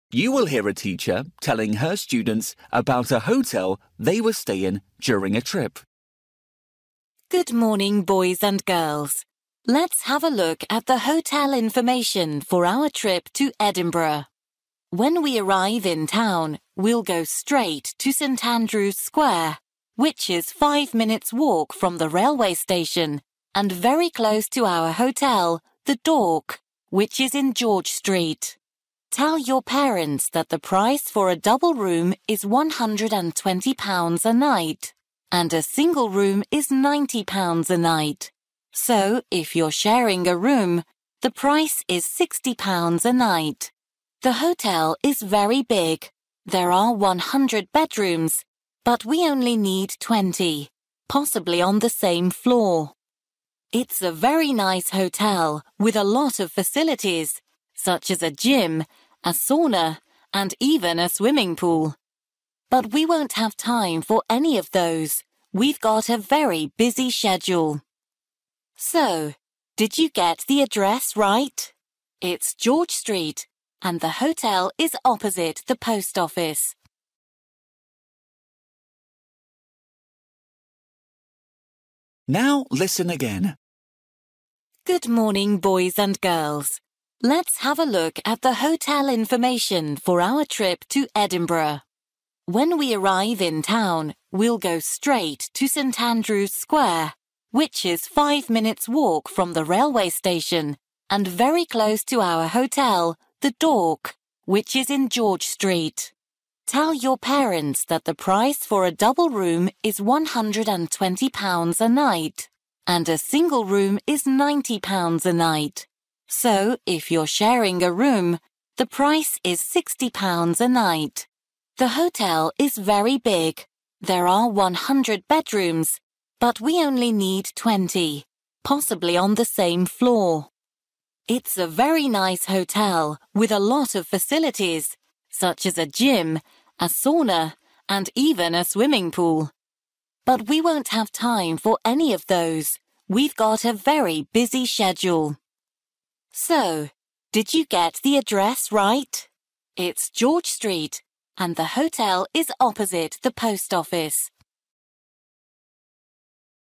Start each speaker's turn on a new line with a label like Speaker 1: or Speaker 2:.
Speaker 1: You will hear a teacher telling her students about a hotel they were staying during a trip.
Speaker 2: Good morning, boys and girls. Let's have a look at the hotel information for our trip to Edinburgh. When we arrive in town, we'll go straight to St Andrew's Square, which is 5 minutes walk from the railway station and very close to our hotel, the Dork, which is in George Street. Tell your parents that the price for a double room is £120 a night, and a single room is £90 a night. So, if you're sharing a room, the price is £60 a night. The hotel is very big. There are 100 bedrooms, but we only need 20, possibly on the same floor. It's a very nice hotel with a lot of facilities, such as a gym, a sauna, and even a swimming pool. But we won't have time for any of those. We've got a very busy schedule. So, did you get the address right? It's George Street, and the hotel is opposite the post office.
Speaker 1: Now listen again.
Speaker 2: Good morning, boys and girls. Let's have a look at the hotel information for our trip to Edinburgh. When we arrive in town, we'll go straight to St Andrew's Square, which is 5 minutes walk from the railway station and very close to our hotel, the Dork, which is in George Street. Tell your parents that the price for a double room is £120 a night, and a single room is £90 a night. So, if you're sharing a room, the price is £60 a night. The hotel is very big. There are 100 bedrooms, but we only need 20, possibly on the same floor. It's a very nice hotel with a lot of facilities, such as a gym, a sauna, and even a swimming pool. But we won't have time for any of those. We've got a very busy schedule. So, did you get the address right? It's George Street, and the hotel is opposite the post office.